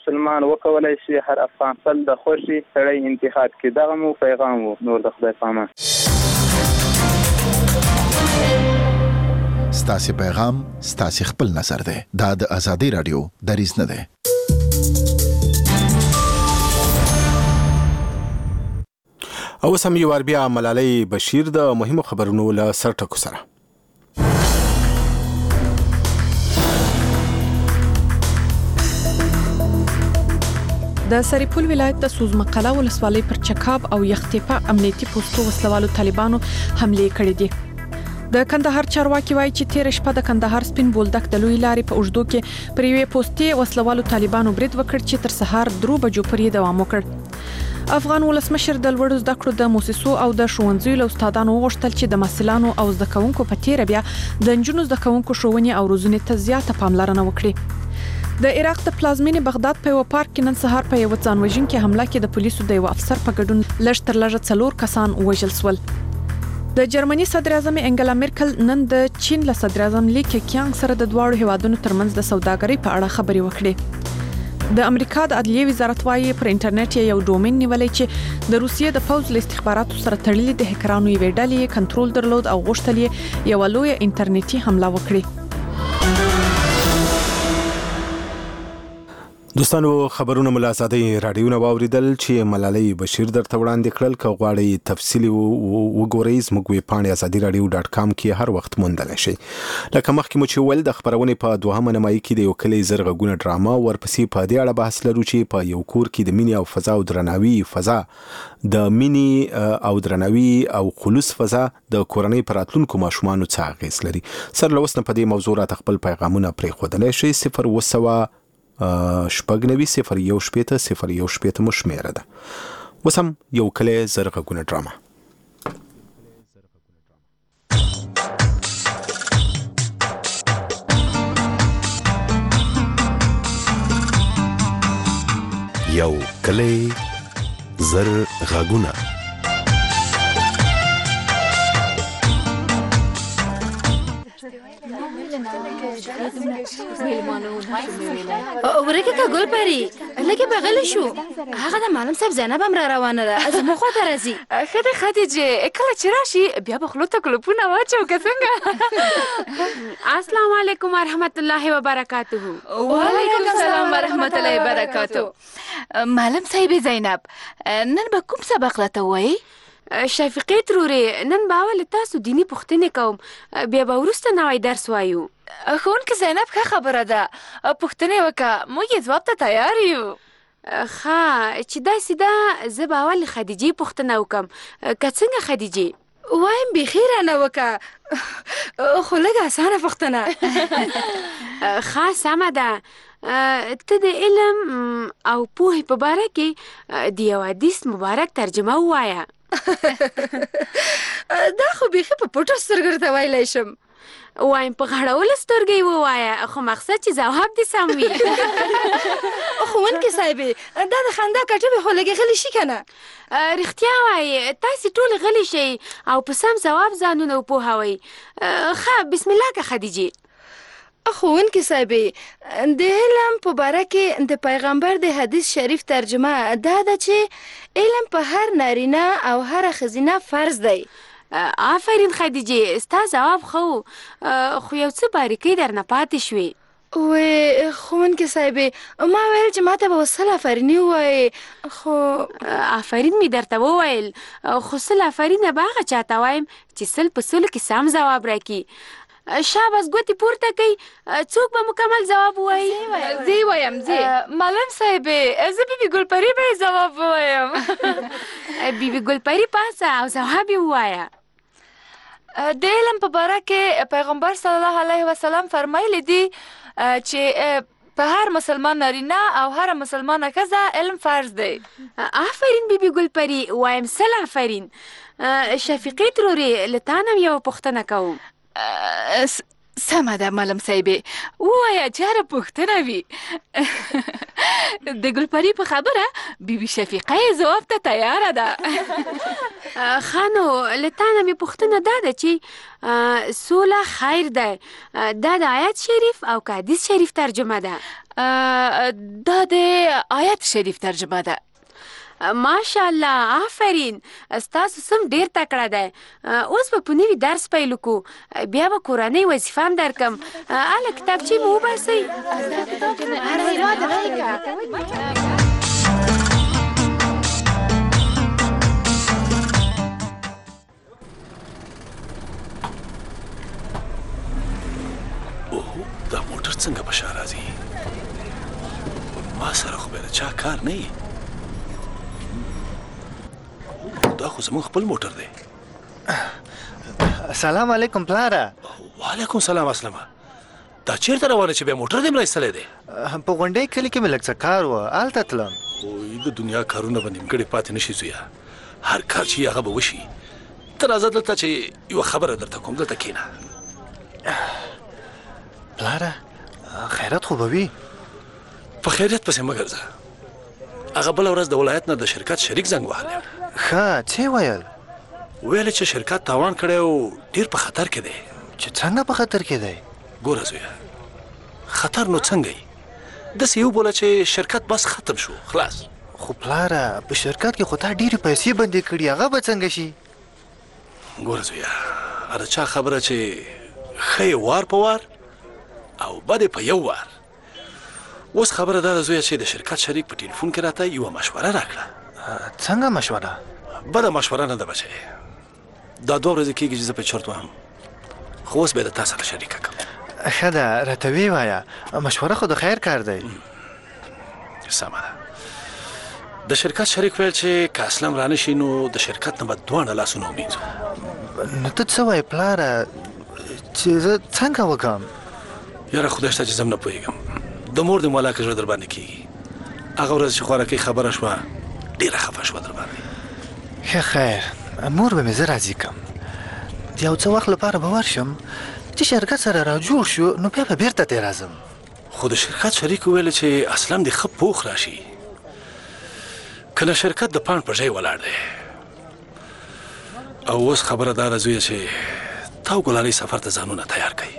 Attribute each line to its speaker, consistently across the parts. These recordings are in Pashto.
Speaker 1: مسلمان وکولای شي هر افغان خپل د خوښې سړی انتخاب کړي. دغه مو پیغام و. نور د خدای په امان.
Speaker 2: ستاسو پیغام ستاسو خپل نظر دی. دا د ازادي رادیو دریځ نه دی.
Speaker 3: او سم یو بیا ملالۍ بشیر د مهمو خبرونو له سرټکو سره.
Speaker 4: د سرپل ولایت د سوزمقله ولسوالۍ پر چکاب او یختیپه امنیتي پوسټو وسلوالو طالبانو حمله کړې دي. د کندهار چارواکي وایي چې تیر شپه د کندهار سپین بولدک د لوی لارې په اوږدو کې پر یوې پوسټې وسلوالو طالبانو برید وکړ چې تر سهار 3 بجو پورې دوام وکړ. افغان ولسمشر د لوړو زده کړو د مؤسسو او د ښوونځیو له استادانو وغوښتل چې د محصلانو او زده کوونکو په تیر بیا د نجونو زده کوونکو ښوونې او روزنې ته زیاته پاملرنه وکړي. د عراق د پلازمینې بغداد په یو پارک کې نن سهار په یو ځانوژونکي حمله کې د پولیسو د یو افسر په ګډون لږ تر لږه 4 کسان وژل شول. د جرمني صدر اعظم انګلا میرکل نن د چین له صدر اعظم لی کېکیانګ سره د دواړو هیوادونو ترمنځ د سوداګرۍ په اړه خبرې وکړې. د امریکا د عدلیې وزارت وايي پر انټرنیټ یو ډومین نیولې چې د روسیې د پوځ له استخباراتو سره تړلې د هکرانو یوې ډلې کنټرول درلود او غوښتل یې یو لوی انټرنیټي حمله وکړي.
Speaker 3: دوستانو خبرونه ملازادي رادیوونه واوریدل چې ملالۍ بشیر درته وړاندې کړل. که غواړئ تفصیلی وګورئ زموږ ویب پاڼې azadiradio.com کې هر وخت موندلی شئ. لکه مخکې مو چې ویل د خبرونې په 2مه نیمایي کې د یو کلی زرغږونه ډرامه ورپسې په دې اړه بحث لرو چې په یو کور کې د مینې او فضا او درناوي فضا د مینې او درناوي او خلوص فضا د کورنۍ پر راتلونکو ماشومانو څه اغېز لري. سر له اوس نه په دې موضوع راته خپل پیغامونه پرېښودلی شئ. 0 شپږ 0 مو شمیره ده. اوس هم یو کلی زرغږونه ډرامه.
Speaker 5: یو کلی زرغږونه.
Speaker 6: ورکه که ګل پری لکه بغل شو هغه د معلم صاحب زینب هم را روانه ده از مخه ته راځي.
Speaker 7: خدای خدیجه کله چې راشي بیا به خلوته کلپونه واچو که څنګه. السلام علیکم ورحمت الله وبرکاته.
Speaker 6: وعلیکم السلام ورحمت الله وبرکاته. معلم صاحب زینب نن به کوم سبق راته وایي؟
Speaker 7: شفیقې ترورې نن به اول تاسو دیني پوښتنې کوم بیا به وروسته نوی درس وایو.
Speaker 6: ښوونکې زینب ښه خبره ده پوښتنې وکړه موږ یې ځواب ته تیار یو.
Speaker 7: ښه چې داسې ده زه به اول خدیجې پوښتنه وکړم که څنګه خدیجې؟
Speaker 6: وایم بیخي رانه وکړه خو لږه اسانه پوښتنه.
Speaker 7: ښه سمه ده. ته د علم او پوهې په باره کې د یو حدیث مبارک ترجمه ووایه.
Speaker 6: دا خو بیخي په پټو سترګو درته ویلی شم.
Speaker 7: وایم په غړولو سترګې ووایه خو مقصد چې ځواب دې سم وي.
Speaker 6: ښوونکې صاحبې دا د خندا کټوې خو لږې غلي شي که نه؟
Speaker 7: رښتیا وایي تاسې ټول غلي شئ او په سم ځواب ځانونه وپوهوئ. ښه بسم الله که خدیجې.
Speaker 6: ښوونکې صاحبې د علم په باره کې د پیغمبر د حدیث شریف ترجمه دا ده چې علم په هر نارینه او هر ښځینه فرض دی.
Speaker 7: آفرین خدیجې ستا ځواب خو یو څه باریکۍ درنه پاتې شوې.
Speaker 6: ښوونکې صاحبې ما ویل چې ما ته به 100 آفریني ووایې خو
Speaker 7: آفرین مې درته وویل خو 100 آفرینه به هغه چاته وایم چې 100 په 100 کې سم ځواب راکړي. شاباس ګوتې پورته کوي څوک به مکمل ځواب ووایي؟
Speaker 6: زه وایم
Speaker 7: معلم صاحبې زه بیبي ګلپري به ځواب ووایم. بیبي ګلپري پاسه او ځواب یې ووایه.
Speaker 6: د علم په باره کې پیغمبر صلی الله علیه وسلم فرمایلی دي چې په هر مسلمان نارینه او هر مسلمانه ښځه علم فرض دی.
Speaker 7: آفرین بیبي ګلپري وایم 100 آفرین. شفیقې ترورې له تا نه یوه پوښتنه کوم.
Speaker 6: سمه ده معلم صاحبې ووایه چې هره پوښتنه وي.
Speaker 7: د ګلپري په خبره بیبي شفیقه یې ځواب ته تیاره ده. ښه نو له تا نه مې پوښتنه دا ده چې سوله خیر ده دا د آیت شریف او که حدیث شریف ترجمه ده؟ دا د آیت شریف ترجمه ده. ماشاءالله، آفرین، ستاسو سم ډیر تکړه دی. اوس به په نوي درس پیل وکړو، بیا به کورنۍ وظیفه هم درکم. هله کتابچې مو وباسئ.
Speaker 5: دا موټر څنګه په شا راځي؟ ما سره خو بیا د چا کار نه وي. دا خو زموږ خپل موټر دی.
Speaker 8: سلام علیکم پلاره.
Speaker 5: وعلیکم سلام اسلمه. دا چیرته روانه چې بیا موټر دې مرایستلی دی؟
Speaker 8: په غونډۍ کلي کې مې لږ څه کار و، هلته تلم.
Speaker 5: اوی د دنیا کارونه به نیمګړې پاتې نشي زویه. هر کار چې هغه به وشي. ته راځه دلته چې یوه خبره درته کوم. دلته کښېنه.
Speaker 8: پلاره خیرات خو به وي؟
Speaker 5: په خیریت پسې مه ګرځه. هغه بله ورځ د ولایت نه د شرکت شریک زنګ وهلی.
Speaker 8: ښه، څه ویل؟
Speaker 5: ویل چې شرکت تاوان کړی او ډېر په خطر کې دی.
Speaker 8: چې څنګه په خطر کې دی؟
Speaker 5: ګوره زویه، خطر نو څنګه یي؟ داسې یې وبوله چې شرکت بس ختم شو، خلاص.
Speaker 8: خو پلاره په شرکت کې خو تا ډېرې پیسې بندې کړي، هغه به څنګه شي؟
Speaker 5: ګوره زویه، هر چا خبره چې ښه یې وار په وار او بد یې په یو وار. اوس خبره دا ده زویه چې د شرکت شریک په ټلیفون کې راته یوه مشوره راکړه.
Speaker 8: څنګه مشوره؟
Speaker 5: بده مشوره نه ده بچی. دا 2 ورځې کېږي چې زه په چرت وهم، خو اوس به یې د تا سره شریکه کړم.
Speaker 8: ښه ده، راته ویې وایه. مشوره خو د خیر کار دی.
Speaker 5: سمه ده. د شرکت شریک ویل چې که اسلم را نشي نو د شرکت نه به دواړه لاسونه ومینځو.
Speaker 8: نو ته څه وایې پلاره چې زه څنګه وکړم؟
Speaker 5: یاره خدای شته چې زه هم نه پوهېږم. د مور د مولا که زړه در باندې کېږي. هغه ورځ چې خوارکۍ خبره شوه ډېره خفه شوه در باندې.
Speaker 8: ښه خیر، مور به مې زه راضي کړم. د یو څه وخت لپاره به ورشم چې شرکت سره را جوړ شو نو بیا به بېرته ترې راځم.
Speaker 5: خو د شرکت شریک وویل چې اسلم دې ښه پوخ راشي، که نه شرکت د پاڼ په ژۍ ولاړ دی. او اوس خبره دا ده زویه چې تا او ګلالۍ سفر ته ځانونه تیار کړئ.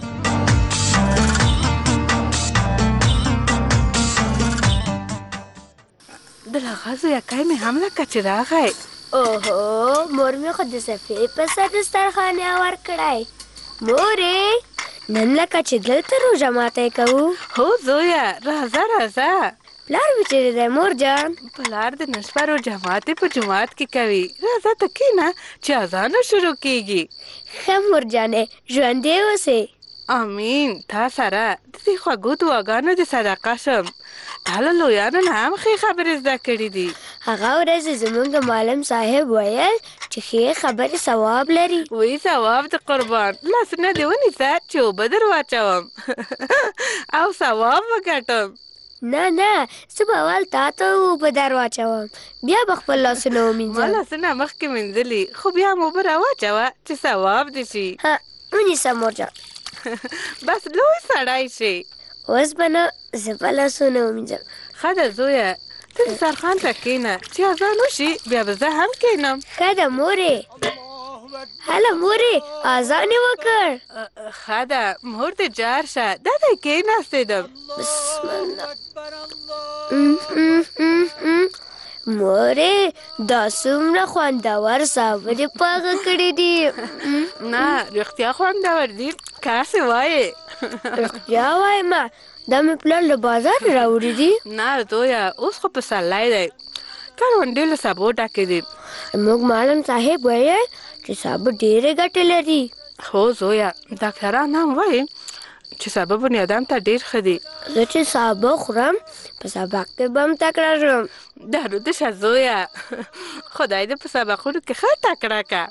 Speaker 9: د هغه زویکۍ مې هم لکه چې راغی.
Speaker 10: اوهو، مور مې خو د صفې په سر دسترخوان هوار کړی. مورې، نن لکه چې دلته روژه ماتی کوو.
Speaker 9: هو زویه، راځه راځه.
Speaker 10: پلار مې چیرې دی مور جان؟
Speaker 9: پلار د نن شپه روژه ماتې په جومات کې کوي. راځه ته کښېنه چې اذانه شروع کېږي.
Speaker 10: ښه مور جانې، ژوندی اوسې.
Speaker 9: امین. تا سره د دې خوږو دعاګانو د صدقه شم. تا له لویانو نه هم ښې خبرې زده کړي دي.
Speaker 10: هغه ورځ زموږ معلم صاحب ویل چې ښې خبرې ثواب لري.
Speaker 9: وی ثواب د قربان. لاسونه دې ونیسه چې اوبه در واچوم او ثواب وګټم.
Speaker 10: نه، زه به اول تا ته اوبه در واچوم، بیا به خپل لاسونه ومینځم.
Speaker 9: ما لاسونه مخکې مینځلي، خو بیا مو اوبه راواچوه چې ثواب دې شي.
Speaker 10: ونیسه مور جان.
Speaker 9: بس لوی سړی شي.
Speaker 10: اوس به نه، زه به لاسونه ومینځم.
Speaker 9: ښه ده زویه، ته دسترخوان ته کښېنه چې اذان وشي بیا به زه هم کښېنم.
Speaker 10: ښه ده مورې. هله مورې، اذان یې وکړ.
Speaker 9: ښه ده مور دې جار شه. دا دی کښېناستېدم.
Speaker 10: بسم الله. مورې، دا څومره خوندور صابرې پاغه کړي دي.
Speaker 9: نه، رښتیا خوندور دي که هسې وایې.
Speaker 10: رښتیا وایم، دا مې پلار له بازار راوړي دي.
Speaker 9: نه زویه، اوس خو پسرلی دی، کروندې له سابو ډکې دي.
Speaker 10: زموږ معلم صاحب ویل چې سابه ډېرې ګټې لري.
Speaker 9: هو زویه، ډاکټران هم وایي چې سابه بنیادم ته ډېر ښه دي.
Speaker 10: زه چې سابه خورم په سبق کې به هم تکړه شم.
Speaker 9: درود شه زویه، خدای دې په سبقونو کې ښه تکړه که.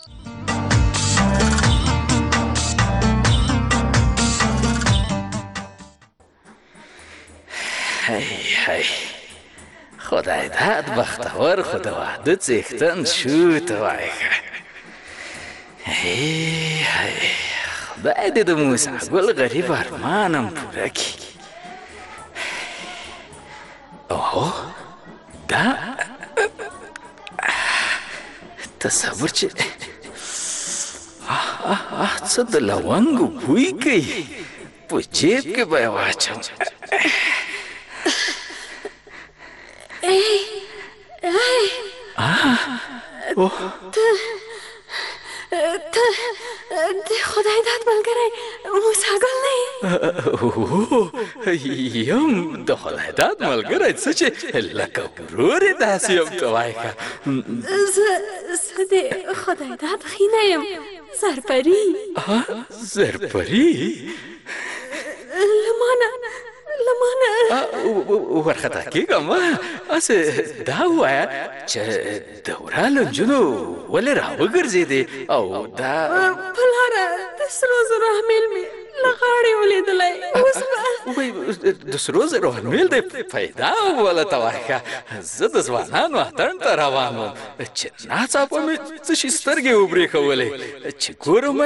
Speaker 11: هی خدای داد بختور خو د واده څښتن شو ته وایه. هی خدای دې د موسی ګل غریب ارمانم پوره کړي. اوه دا تصور چې څه د لونګو بوی کوي، په جیب کې به یې واچوم.
Speaker 7: د خدای داد ملګری موسی ګل نه
Speaker 11: یم د خدای داد ملګری څه چې لکه ورور یې داسې یم ته وایې که
Speaker 7: زه د خدای داد خینه یم زرپري
Speaker 11: زرپري
Speaker 7: لمانه
Speaker 11: ورخطا کېږم هسې دا ووایه چې دوره له نجونو ولې راوګرځېدې او دا
Speaker 7: په لاره د سرو زرو احمل مې له غاړې ولیدلی اوس
Speaker 11: د سرو زرو احمل دې پیدا وله ته وایه که زه د ځوانانو اتڼ ته روان وم چې ناڅاپه مې څه شي سترګې وبرېښولې چې ګورم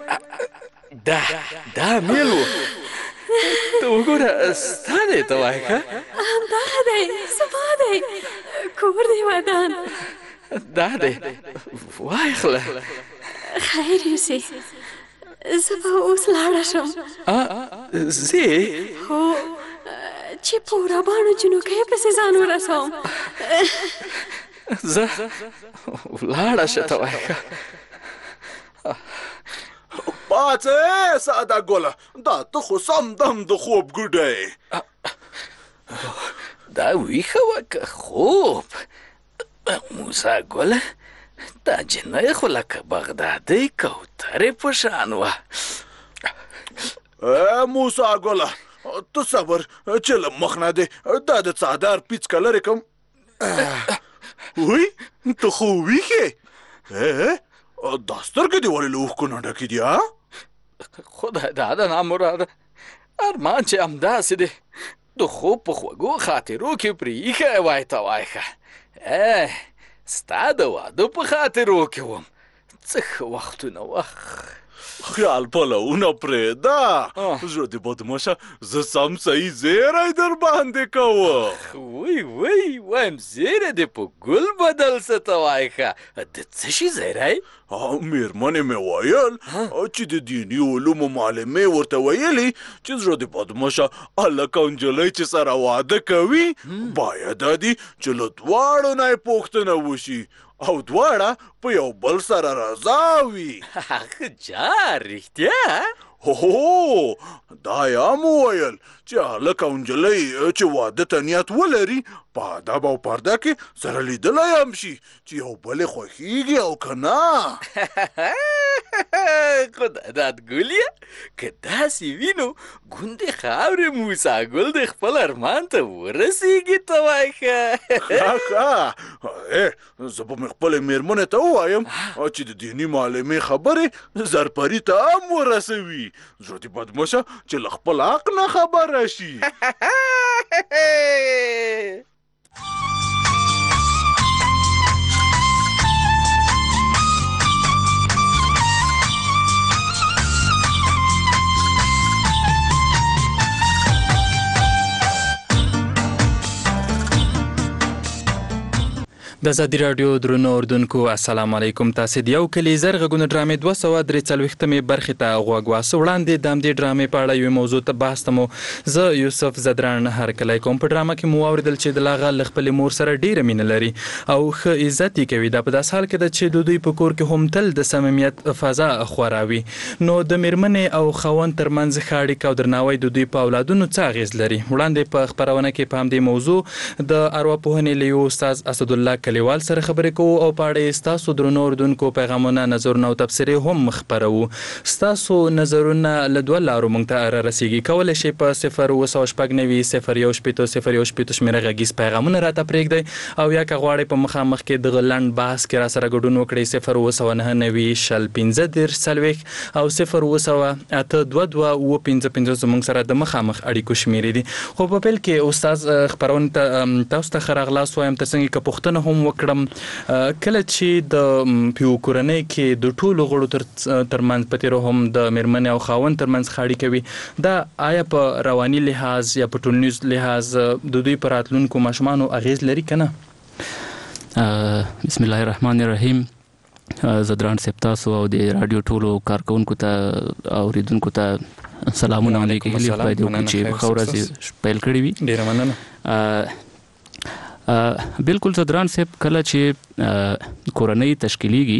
Speaker 11: دا احمل و ته وګوره ستا دی ته وایه که
Speaker 7: همدغه دی زما دی کور دی ودان
Speaker 11: دا دی وایخله
Speaker 7: خیر یوسې زه به اوس لاړه شم
Speaker 11: ځې
Speaker 7: هو چې په ورابانو جنوکۍ پسې ځان ورسوم
Speaker 11: زه لاړه شه ته وایه که
Speaker 12: پاڅه ساده ګله دا ته خو سم دم د خوب ګوډی
Speaker 11: دا ویښه وه که خوب موسی ګله دا جنۍ خو لکه بغدادۍ کوترې په شان وه
Speaker 12: موسی ګله ته صبر چې له مخ نه دی دا د څادر پیڅکه لرې کړم وی ته خو ویښې دا سترګې دې ولې له اوښکو نه ډکې دي
Speaker 11: خدای داده نامراده ارمان چې همداسې دی د خوب په خوږو خاطرو کې پرې ایښی وای ته وایښه ستا د واده په خاطرو کې وم څه ښه وختونه
Speaker 12: خیال پلونه پرېږده زړه دې بدمشه زه سم صحیح زیری در باندې کوم
Speaker 11: وایم زیری دې په ګل بدل څه ته وایښه د څه شي زیری
Speaker 12: مېرمنې مې ویل چې د دیني علومو معلمې ورته ویلي چې زړه دې بدمشه هلک او نجلۍ چې سره واده کوي باید دا دي چې له دواړو نه یې پوښتنه وشي او دواړه په یو بل سره رضا وي
Speaker 11: جا رښتیا
Speaker 12: هو دا یې هم وویل چې هلک او نجلۍ چې واده ته نیت ولري په ادب او پرده کې سره لیدلی هم شي چې یو بل یې خوښېږي او که نه
Speaker 11: خدای داد ګلیه که داسې وي نو ګوندې خاورې موسی ګل د خپل ارمان ته ورسېږي ته وایښه
Speaker 12: زه به مې خپلې مېرمنې ته ووایم چې د دیني معلمې خبرې زرپري ته هم ورسوي زړه دې بدمشه چې له خپل حق نه خبره شي
Speaker 13: د ازادي راډیو درنو اردوونکو السلام علیکم تاسو د یو کلی زرغونه ډرامې 243 برخې ته غوږ واسو وړاندې د همدې ډرامې په اړه یو موضوع ته بحث تمو زه یوسف زدران هر کله کوم په ډرامه کې مو اوریدل چې د لاغه خپل مور سره ډیره مینه لري او ښه عزت یې کوي دا په داس حال کې چې دوی په کور کې هم تل د صمیمیت فضا خوراوي نو د میرمنې او خاوند ترمنځ خاړې او درناوی د دوی په اولادونو څه اغیز لري وړاندې په خبرونه کې په همدې موضوع د ارواپوهنې لیو استاد اسد الله کلیوال سره خبرې کوو او په اړه ستاسو درنو اردوونکو پیغامونه نظرونه او تبصرې هم خبرو ستاسو نظرونه له دوه لارو موږ ته رسیږي کولای شئ په 0 وسوشپګنوي 0 یو شپېتو 0 یو شپېتو شمیره غږیز پیغامونه راته پرېږدئ او یا که غواړئ په مخامخ کې دغه لنډ بحث کې را سره ګډون وکړئ 0 وسونهنوي شل 15 څلوېښت او 0 وسوه اته دوه دوه اووه پنځه پنځه زموږ سره د مخامخ اړیکو شمیرې دي خو په پیل کې استاد خبرونه تاسو ته ښه راغلاست وایم تر څنګه که پوښتنه هم وکړم کله چې د پیو کورنۍ کې د ټولو غړو ترمنځ په تېرو هم د میرمنې او خاوند ترمنځ خاړې کوي دا آیا په رواني لحاظ یا په ټولنیز لحاظ د دوی په راتلونکو ماشومانو اغیز لري که نه
Speaker 14: بسم الله الرحمن الرحیم زدران صاحب تاسو او د رادیو ټولو کارکونکو ته اوریدونکو ته سلامونه علیکم چې خو ورځ پیل کړی وي
Speaker 13: ډیره مننه
Speaker 14: بالکل صدران صاحب کله چې کورنۍ تشکیلیږي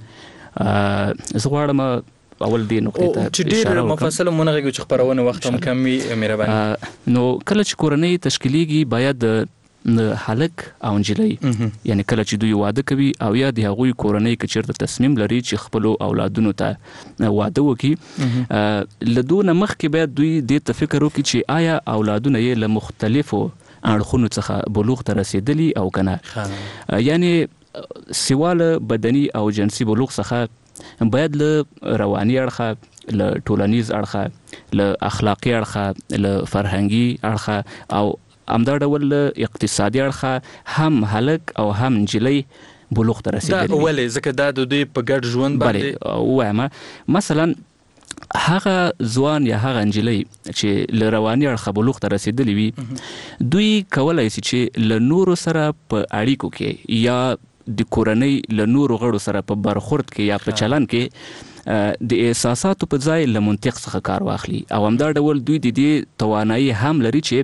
Speaker 14: زه غواړم اول دې نقطې ته
Speaker 13: چې ډېر مفصل مونږ چې خبرونه وخت هم کم وي مهرباني.
Speaker 14: نو کله چې کورنۍ تشکیلیږي باید هلک او نجلۍ یعنی کله چې دوی واده کوي او یا د هغوی کورنۍ که چېرته تصمیم لري چې خپلو اولادونو ته واده وکړي له دونه مخکې باید دوی دې ته فکر وکړي چې آیا اولادونه یې له مختلفو اړخونو څخه بلوغ ته رسېدلي او که نه. یعنی سوا له بدني او جنسي بلوغ څخه باید له رواني اړخه، له ټولنیز اړخه، له اخلاقي اړخه، له فرهنګي اړخه او همدا ډول اقتصادي اړخه هم هلک او هم نجلۍ بلوغ ته رسېدلي.
Speaker 13: دا ولې؟ ځکه دا د دوی په ګډ ژوند باندې
Speaker 14: ووایم مثلا هغه ځوان یا هغه نجلۍ چې له رواني اړخه بلوغ ته رسېدلي وي دوی کولی شي چې له نورو سره په اړیکو کې یا د کورنۍ له نورو غړو سره په برخورد کې یا په چلن کې د احساساتو په ځای له منطق څخه کار واخلي او همدا ډول دوی د دې توانایي هم لري چې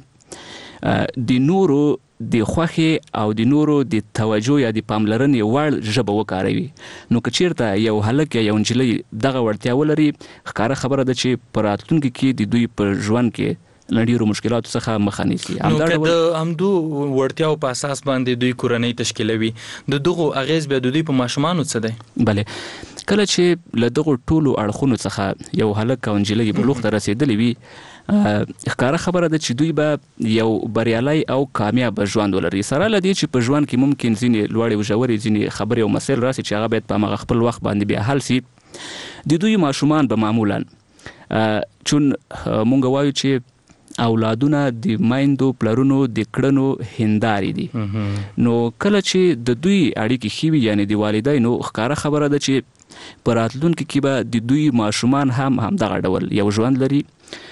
Speaker 14: د نورو د خوښې او د نورو د توجه یا د پاملرنې وړ ژبه وکاروي. نو که چېرته یو هلک یا یو نجلۍ دغه وړتیا ولري ښکاره خبره ده چې په راتلونکي کې د دوی په ژوند کې له ډېرو مشکلاتو څخه مخه نیسي.
Speaker 13: نو که د همدو وړتیاو په اساس باندې دوی کورنۍ تشکیلوي د دغو اغیز بیا د دوی په ماشومانو څه دی؟
Speaker 14: بله کله چې له دغو ټولو اړخونو څخه یو هلک او نجلۍ بلوغ ته رسېدلی وي ښکاره خبره ده چې دوی به یو بریالی او کامیاب ژوند ولري سره له دې چې په ژوند کې ممکن ځینې لوړې او ژورې ځینې خبرې او مسایل راسي چې هغه باید په هماغه خپل وخت باندې بیا حل سي. د دوی ماشومان به معمولا چون مونږ وایو چې اولادونه د میندو پلرونو د کړنو هندارې دي نو کله چې د دوی اړیکې ښې وي یعنې د والدینو ښکاره خبره ده چې په راتلونکي کې به د دوی ماشومان هم همدغه ډول یو ژوند لري.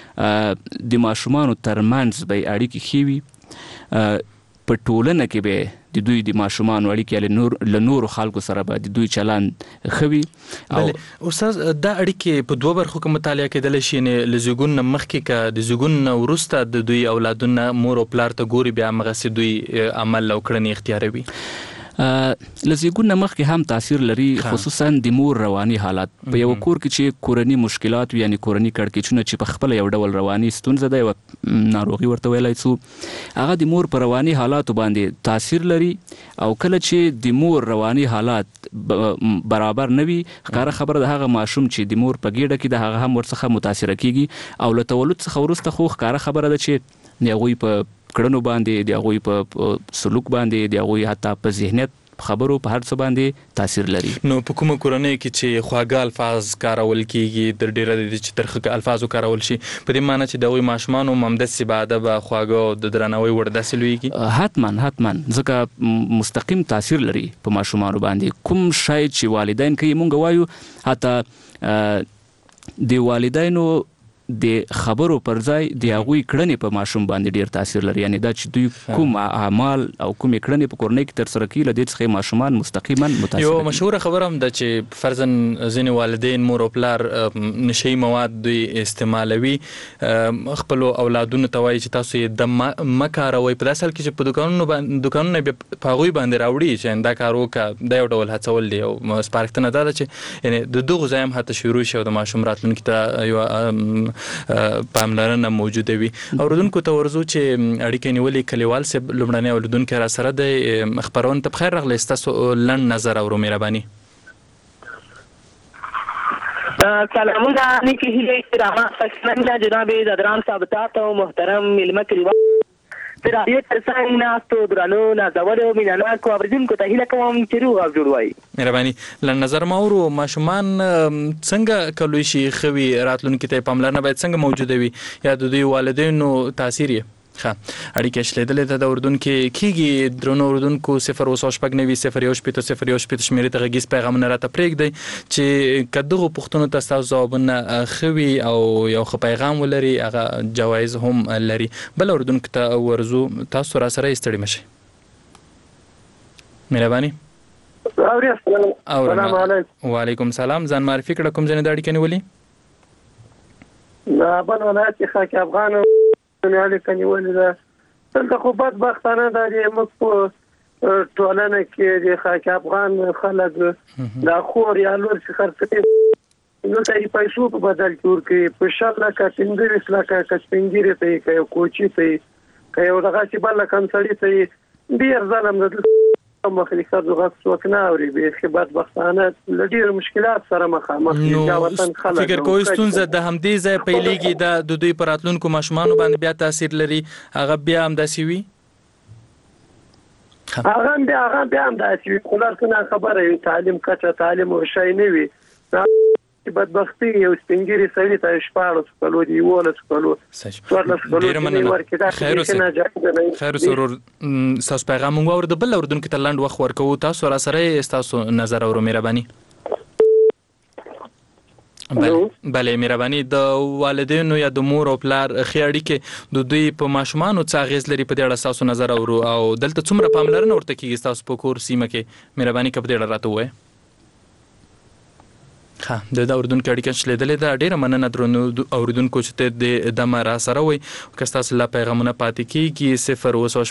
Speaker 14: د ماشومانو ترمنځ به اړیکې ښې وي په ټولنه کې به د دوی د ماشومانو اړیکې له نورو خلکو سره به د دوی چلند ښه وي.
Speaker 13: استاد دا اړیکې په دوه برخو کې مطالعه کېدلی شي یعنې له زیږون نه مخکې که د زیږون نه وروسته د دوی اولادونه مور او پلار ته ګوري بیا همغسې دوی عمل او کړنې اختیاروي.
Speaker 14: له زیږون نه مخکې هم تاثیر لري خصوصا د مور رواني حالات په یو کور کې چې کورني مشکلات وي یعنې کورني کړکېچونه چې په خپله یو ډول رواني ستونزه ده یوه ناروغي ورته ویلی څو هغه د مور په رواني حالاتو باندې تاثیر لري او کله چې د مور رواني حالات برابر نه وي ښکاره خبره د هغه ماشوم چې د مور په ګېډه کې د هغه هم ورڅخه متاثره کیږي او له تولد څخه وروسته خو ښکاره خبره ده چې د هغوی په کړنو باندې د هغوی په سلوک باندې د هغوی حتی په ذهنیت خبرو په هر څه باندې تاثیر لري.
Speaker 13: نو په کومه کورنۍ کې چې خواږه الفاظ کارول کیږي در ډېره دي چې ترخه الفاظ وکارول شي په دې معنی چې د هغوی ماشومان هم همداسې باادبه خواږه او د درناوي وړ داسې لویږي؟
Speaker 14: حتما ځکه مستقیم تاثیر لري په ماشومانو باندې. کوم شی چې والدین کوي مونږ وایو حتی د والدینو د خبرو پر ځای د هغوی کړنې په ماشوم باندې ډېر تاثیر لري یعنې دا چې دوی کوم اعمال او کومې کړنې په کورنۍ کې ترسره کوي له دې څخه ماشومان مستقیما متاثر.
Speaker 13: یو مشهوره خبره هم ده چې فرضاً ځینې والدین مور او پلار نشهي مواد دوی استعمالوي خپلو اولادونو ته وایي چې تاسو یې د مه کاروئ په داسې حال کې چې په دوکانونه بیا په هغوی باندې راوړي چې دا کار وکړه دا یو ډول هڅول دی او سپارښتنه دا ده چې یعنې د دغو ځای هم حتی شروع شي او د ماشوم راتلونکي ته یوه پاملرنه موجوده وي. اوریدونکو ته ورځو چې اړیکې نیولې کلیوال صاحب لومړنی اوریدونکی را سره دی خپرونې ته بخیر راغلی ستاسو لنډ نظر اورو مهرباني.
Speaker 15: سلامونه نیکې هیلې احترامات پښتنه جناب زدران صاحب تاسو محترم مېلمه کلیوال د رادیو ترڅنګ ناستو درنو نازولو مینهناکو اورېدونکو ته هیله کوم چې روغ او جوړ وایي.
Speaker 13: مهرباني لنډ نظر ما ورو ماشومان څنګه کولی شي ښه وي راتلونکي ته یې پاملرنه باید څنګه موجوده وي یا د دوی والدینو تاثیر یې ښه اړیکې شلېدلې ده د اردن کې کېږي درنو اردونکو 0 اوسه شپږ نوي 0 یو شپېته 0 یو شپېته شمېرې ته غږیز پیغامونه راته پرېږدئ چې که دغو پوښتنو ته ستاسو ځوابونه ښه وي او یو ښه پیغام ولري هغه جوایز هم لري. بل اردونکو ته ورځو تاسو را سره یې ستړي مه شئ. مهرباني. وعلیکم سلام. ځان معرفي کړه کوم ځای نه دا اړیکه نیولې؟
Speaker 16: بل ولایت کې خاک افغان اړیکه نیولې ده دلته خو بدبختانه دا چې موږ په ټولنه کې د خاک افغان خلک دا خور یا لور چې خرڅوي نو ته یې پیسو په بدل کې ورکوي په 10 لکه 15 لکه که سپین ږیري ته یې که یو کوچي ته یې که یو دغسې بل لکه سړي ته یې ډېر ظلم د مخلصات غږ څوک نه اوري بیخي بدبختانه له ډېرو مشکلات سره مخامخ دي دا وطن خلک
Speaker 13: فکر کوئ ستونزه د همدې ځای پیلېږي د دوی په راتلونکو ماشومانو باندې بیا تاثیر لري هغه بیا همداسې وي
Speaker 16: هغه بیا همداسې وي خو لارښوونه خبره وي تعلیم کچه تعلیم شی نه وي بدبختي یو سپین ږیري سړي ته 14 کلو دی 11 کلو 14 کلو
Speaker 13: خیر سرور تاسو پیغام موږ ورته بل اوردونکو ته لاند وخت ورکو تاسو را سره تاسو نظر او مهرباني بله مهرباني د والدینو یا د مور او پلار خیاړي کې د دوی په ماشومانو څه غیز لري په دې اړه تاسو نظر او دلته څومره پاملرنه ورته کیږي تاسو په کور سیمه کې مهرباني کړئ په دې اړه راته وایئ ها د اوردونکو اړیکه شلیدلې ده ډیره مننه درنو اوردونکو چې د ما را سره وي که تاسو لا پیغامونه پاتې کیږي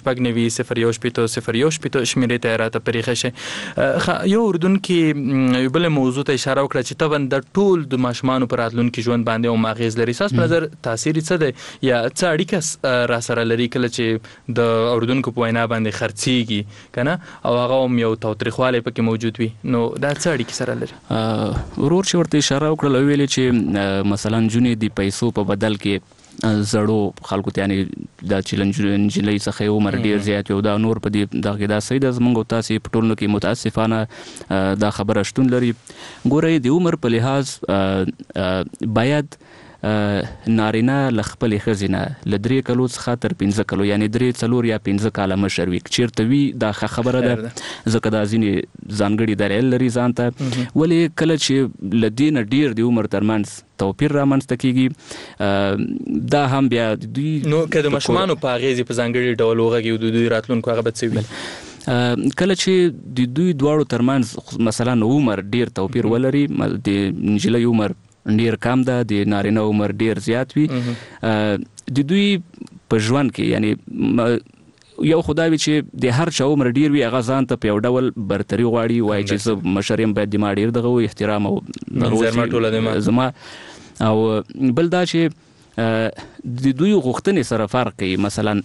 Speaker 13: 0 شمیرې ته راته پریښه شي یو اوردونکو یو بل موضوع ته اشاره وکړه چې طبعا د ټول د ماشومانو پر راتلونکي ژوند باندې او ماغیز لري تاسو په نظر تاثیر څه دی یا څه اړیکه را سره لري کله چې د اوردونکو په وینا باندې خرڅيږي کنه او هغه یو توتریخواله پکې موجود وي نو دا څه اړیکه سره لري
Speaker 14: ورور چې ورته اشاره وکړه ویلې چې مثلا جونې د پیسو په بدل کې زړو خلکو ته یعنی دا چیلنجلې څخه عمر ډیر زیات یو دا نور په دې دغه دا سید از موږ تاسو په ټولنو کې متاسفانه دا خبره شتون لري ګورئ د عمر په لحاظ باید نارینه لخپل خزینه لدري کلو څخه تر 15 کلو یعنی 3 یا 15 کاله مشر وي چیرته وی دا خبره ده ځکه دا ځینې ځانګړي دلیل لري ځانته ولې کله چې لدین ډیر د عمر ترمنځ توپیر رامنځته کیږي دا هم بیا دوی
Speaker 13: نو کله مشمانو په غیزي په ځانګړي ډول وغږی د دوی راتلونکو هغه بد سوي
Speaker 14: کله چې د دوی دواړو ترمنځ مثلا عمر ډیر توپیر ولري د نجلۍ عمر ډیر کم ده د نارینه عمر ډیر زیات وي د دوی په ژوند کې یعنی یو خدای چې د هر چا عمر ډیر وي هغه ځان ته په یو ډول برتري غواړي وایي چې زه مشریم باید د ما ډیر دغه احترام او زما او بل دا چې د دوی غوښتنې سره فرق کوي مثلا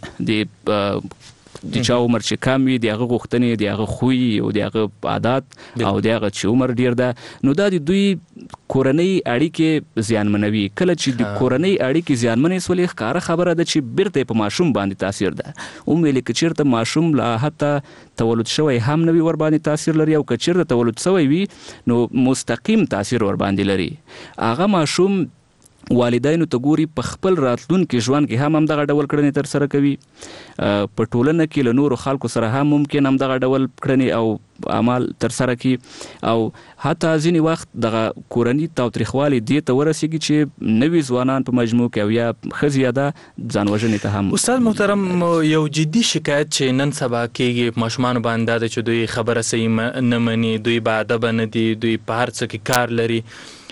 Speaker 14: د چا عمر چې کم وي د هغه غوښتنې د هغه خوی او د هغه عادت او د هغه چې عمر ډیر ده نو دا د دوی کورنۍ اړیکې زیانمنوي کله چې د کورنۍ اړیکې زیانمنې سولې ښکاره خبره ده چې بیرته په ماشوم باندې تاثیر ده ویلې که چیرته ماشوم لا حتی تولد شوی هم نه وي ور باندې تاثیر لري او که چیرته تولد شوی وي نو مستقیم تاثیر ور باندې لري هغه ماشوم والدینو ته ګوري په خپل راتلونکي ژوند کې هم دغه ډول کړنې تر سره کوي په ټولنه کې له نورو خلکو سره هم ممکن هم دغه ډول کړنې او اعمال تر سره کوي او حتی ځینې وخت دغه کورني تاوتریخوالي دې ته ورسیږي چې نوي ځوانان په مجموع کې او یا ښځې یا د ځان وژنې ته هم
Speaker 13: استاد محترم یو جدي شکایت چې نن سبا کېږي ماشومان باندې چې دوی خبره صحیح نه مني دوی باادبه نه دي دوی په هر څه کې کار لري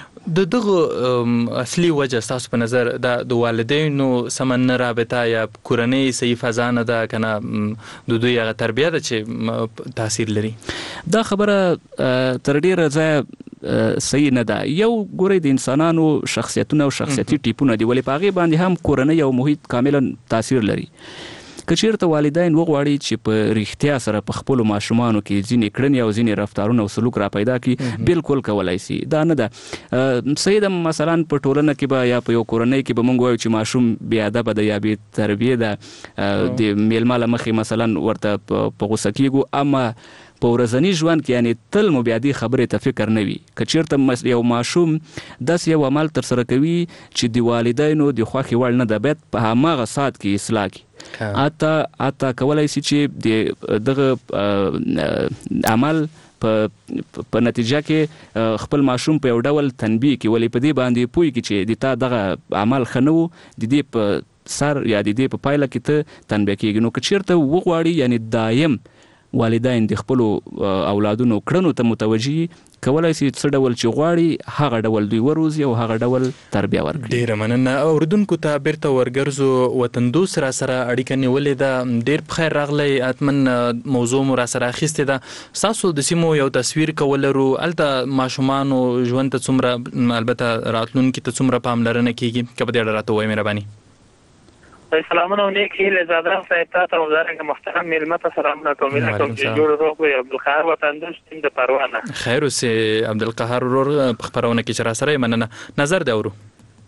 Speaker 13: دغه اصلي وجه تاسو په نظر د والدینو سمن رابطه یا کورنۍ صحیح فضا نه ده کنه د دوی هغه تربیه ده چې تاثیر لري
Speaker 14: دا خبره تر ډیره ځای صحیح نه ده یو ګورئ د انسانانو شخصیتونه او شخصیتي ټیپونه دي ولې په هغې باندې هم کورنۍ او محیط کاملا تاثیر لري که چیرته والدین وغواړي چې په رښتیا سره په خپلو ماشومانو کې ځینې کړنې او ځینې رفتارونه او سلوک را پیدا کړي بالکل کولی شي دا نه ده صحیح ده مثلا په ټولنه کې به یا په یو کورنۍ کې به موږ وایو چې ماشوم بې ادبه ده یا بې تربیې ده د میلمه له مخې مثلا ورته په غوسه کیږو اما په ورځني ژوند کې یعنی تل مو بیا دې خبرې ته فکر نه وي که چیرته یو ماشوم داسې یو عمل ترسره کوي چې د والدینو د خوښې وړ نه ده باید په هماغه ساعت کې اصلاح کړي حتی کولی شي چې دغه عمل په نتیجه کې خپل ماشوم په یو ډول تنبیه کړي ولې په دې باندې پوهیږي چې د تا دغه عمل ښه نه و د دې په سر یا د دې په پایله کې ته تنبیه کېږي نو که چیرته وغواړي یعنی دایم والدین د خپل اولادونو کړنو ته متوجي کولای شي څه ډول چې غواړي هغه ډول دوی وروزي او هغه ډول تربیه ورکړي.
Speaker 13: ډیره مننه. اوریدونکو ته بیرته ورګرځو. وطن دوست را سره اړیکه نیولې ده. ډیر بخیر راغلی. اتمن موضوع مو را سره اخیستې ده. تاسو د سیمو یو تصویر کول لرو. الته ماشومانو ژوند ته څومره البته راتلونکي ته څومره پاملرنه کیږي؟ که په دې اړه راته ووایئ مهرباني.
Speaker 15: سلامونه و نیک هیله زادران صاحب تاسو او زارنګ محترم ملمه ته سلامونه کوم. کوم چې جوړ روغ وي عبدالقهار وطن دوست د پروانه.
Speaker 13: خیر اوسې عبدالقهار ورور په خبرونه کې چې را سره مننه. نظر دی اورو.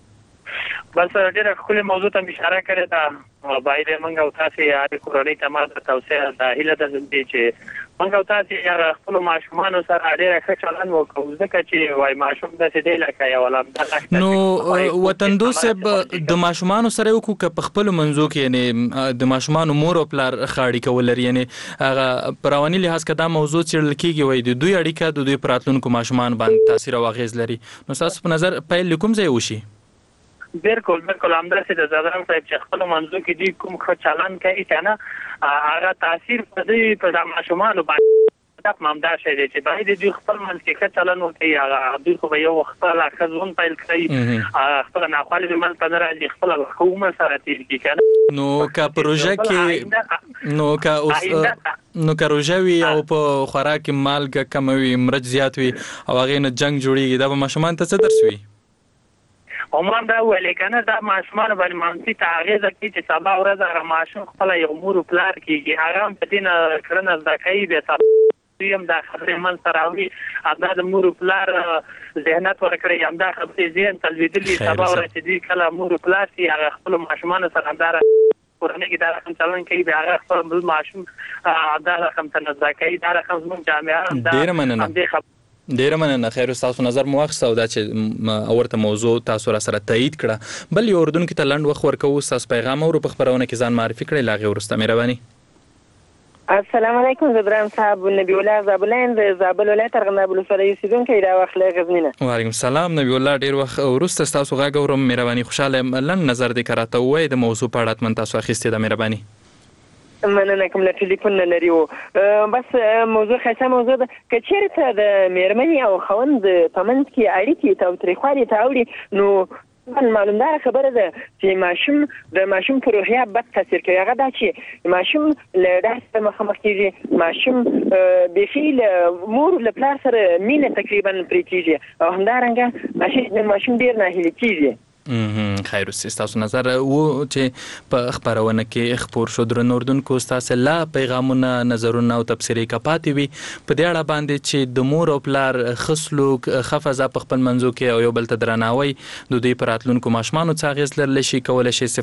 Speaker 15: بس ډیره ښکلې موضوع ته اشاره کړې ده. باید موږ او تاسو یې کورنۍ ته ماته توصیه ده هیله ده چې موږ او تاسو یې خپل ماشومان سره ډیره ښه چلند وکړو ځکه چې وای ماشوم داسې دی لکه یو ولادت.
Speaker 13: نو وطن دوست د ماشومان سره وکړو که په خپل منځو کې یعنی د ماشومان مور او پلار خاړي کول لري یعنی هغه پرواني لحاظ کدا موضوع چې لکېږي وای د دوی اړیکه د دوی پراتلونکو ماشومان باندې تاثیر او اغیز لري. نو تاسو په نظر پیل کوم ځای وشي؟
Speaker 15: بالکل همداسې د زادران صاحب چې خپل منځو کې دي کوم ښه چلند کوي کنه هغه تاثیر په دې په ماشومانو باندې همدا شی دی چې باید دوی خپل منځ کې ښه چلند وکړي. هغه دوی خو به یو وخت لا ښه ژوند پیل کړي خپل ناخوالې د منځ ته نه راځي خپل حکومت سره تیر کړي کنه.
Speaker 13: نو که پروژه کې نو که روژه وي او په خوراک کې مالګه کمه وي مرچ زیات وي او هغې نه جنګ جوړېږي دا به ماشومان ته څه درس وي؟
Speaker 15: عموما دا ویلې کنه دا ماشومان باندې منفي اغیزه کوي چې سبا ورځ هغه ماشوم خپل یو مور او پلار کېږي هغه هم په دې نه کړنه زده کوي بیا هم دا خبرې منځته راوړي همدا د مور او پلار ذهنیت ورکړي همدا خبرې ذهن ته لوېدلي سبا ورځ چې دوی کله مور او پلار شي هغه خپلو ماشومانو سره همداره کورنۍ کې دا رقم چلند کوي بیا هغه خپل بل ماشوم دا رقم ته نه زده کوي دا رقم زموږ جامعه
Speaker 13: ډیره مننه. خیر تاسو نظر مو واخیسته او دا چې اورته موضوع تاسو را سره تایید کړه. بل یو اردوونکي ته لنډ وخت ورکوو تاسو پیغام اورو په خبرونه کې ځان معرفي کړئ لا غي ورسته مهرباني.
Speaker 17: السلام علیکم زبران صاحب نبی الله زابلین د زابل ولایت ارغنداب ولسوالۍ اوسیدونکی دا وخت له غزنینه. وعلیکم
Speaker 13: السلام نبی الله ډیر وخت ورسته تاسو غږ اورم مهرباني. خوشاله لنډ نظر دې کراته وای د موضوع په اړه من تاسو اخیستې ده مهرباني.
Speaker 17: مننه کوم له ټلیفون نه لري بس موضوع خاصه موضوع ده که چیرته د میرمنې او خوند په منځ کې اړیکې تاوتریخوالي ته اوړي نو معلومداره خبره ده چې د ماشوم په روحیه بد تاثیر کوي. هغه دا چې ماشوم له درس سره مخامخ کېږي ماشوم بیخي له مور له پلار سره مینه تقریبا پرې کېږي او همدارنګه ماشوم ډېر ناهیلي کېږي.
Speaker 13: خیر تاسو نظر وو چې په خبرونه کې خبر شو درنو اردوونکو تاسو لا پیغامونه نظرونه او تبصرې کپاتې وي په دې اړه باندې چې د مور او پلار خصلوک خفزه په خپل منځو کې او یو بل ته درناوي د دوی پراتلونکو ماشومانو څخه غیز لرل شي کولای شي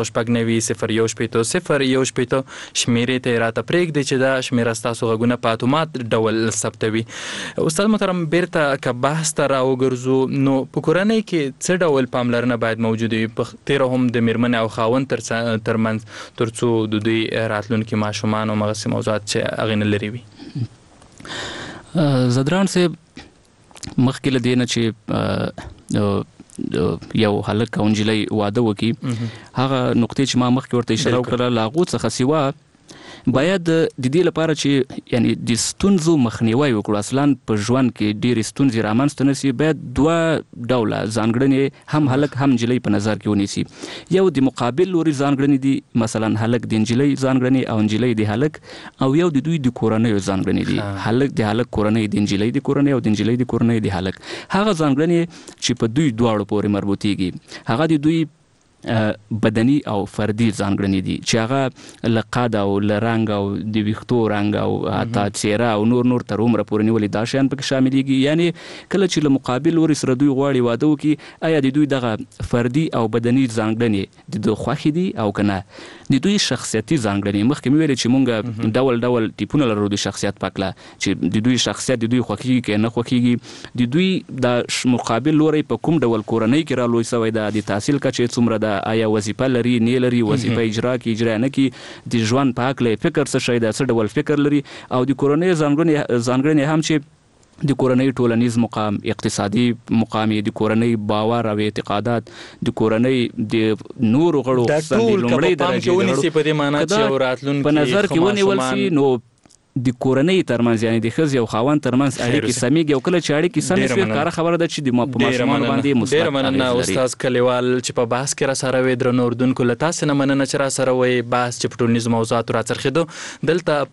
Speaker 13: 0 شمیرې ته راته پرېږدي چې دا شمیره تاسو غوونه په اتومات ډول ثبتوي. استاد محترم بیرته که بحث ته راوګرځو نو په کورنۍ کې څه ډول پاملرنه باید موجود وي په تیره هم د میرمنې او خاوند ترمنځ ترڅو د دوی راتلونکي ماشومان او مغسي موضوعات چې هغې نه لرې وي؟
Speaker 14: زدران صاحب مخکې له دې نه چې یو هلک او نجلۍ واده وکړي هغه نقطې چې ما مخکې ورته اشاره وکړه له هغو څخه سوا باید د دې لپاره چې یعنی د ستونزو مخنیوي وکړو. اصلا په ژوند کې ډېرې ستونزې رامنځته نه سي باید دوه ډوله ځانګړنې هم هلک هم نجلۍ په نظر کې ونیسي. یو د مقابل لوري ځانګړنې دي مثلا هلک د نجلۍ ځانګړنې او نجلۍ د هلک او یو د دوی د کورنیو ځانګړنې دي هلک د هلک کورنۍ د نجلۍ د کورنۍ او د نجلۍ د کورنۍ د هلک. هغه ځانګړنې چې په دوی دواړو پورې مربوطېږي هغه د دوی بدني او فردي ځانګړنې دي چې هغه له قد او له رنګ او د ویښتو رنګ او حتی څېره او نور تر عمره پورې نیولې دا شیان پکې شاملېږي. یعنی کله چې له مقابل لوري سره دوی غواړي واده وکړي آیا د دوی دغه فردي او بدني ځانګړنې د دوی خوښې دي او که نه د دوی شخصیتي ځانګړنې. مخکې مې ویلې چې موږ ډول ډول ټیپونه لرو د شخصیت په هکله چې د دوی شخصیت د دوی خوښېږي که نه خوښېږي د دوی د مقابل لوری په کوم ډول کورنۍ کې را لوی سوی ده د تحصیل کچې څومره ده آیا وظیفه لري نه لري وظیفه اجرا نه کی د ژوند په هکله فکر څه شي ده څه ډول فکر لري او د کورنۍ ځانګړنې هم چې د کورنۍ ټولنیز مقام اقتصادي مقام د کورنۍ باور او اعتقادات د کورنۍ د نورو غړو
Speaker 13: د لومړۍ درجه په دې معنی چې راتلونکي
Speaker 14: په نظر کې ونیول شي نو د کورنۍ ترمنځ یعنی د ښځې او خاوند ترمنځ اړیکې سمیږي او کله چې اړیکې سمې شوې ښکاره خبره ده چې د په ماشومانو باندې مثبت
Speaker 13: ډېره مننه استاد کلیوال چې په بحث کې راسره وې. درنو اردوونکو له تاسې نه مننه چې راسره وئ. بحث چې په ټولنیزو موضوعاتو راڅرخېدو دلته